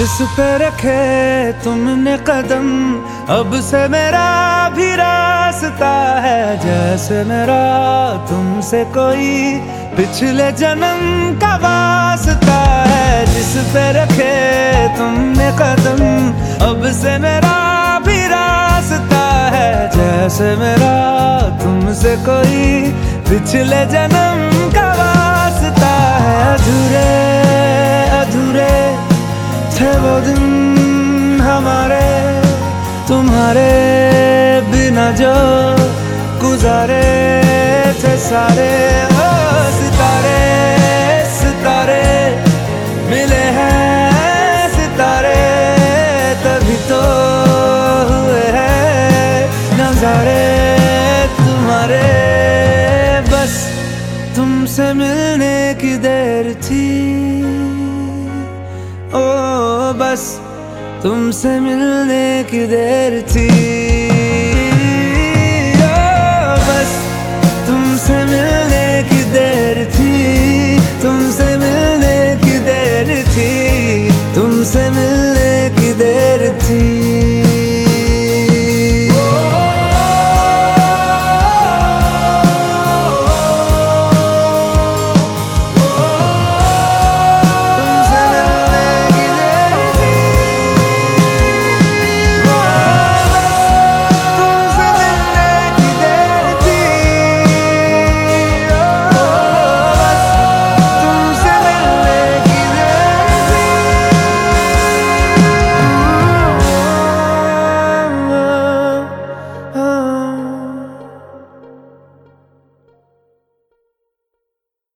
जिस पे रखे तुमने कदम, अब से मेरा भी रास्ता है। जैसे मेरा तुमसे कोई पिछले जन्म का वास्ता है। जिस पे रखे तुमने कदम, अब से मेरा भी रास्ता है। जैसे मेरा तुमसे कोई पिछले जन्म का वास्ता है। अधूरे अधूरे थे वो दिन हमारे, तुम्हारे बिना जो गुजारे थे सारे। ओ सितारे सितारे मिले हैं सितारे, तभी तो हुए हैं नजारे तुम्हारे। बस तुमसे मिलने की देर थी, ओ बस तुमसे मिलने की देर थी।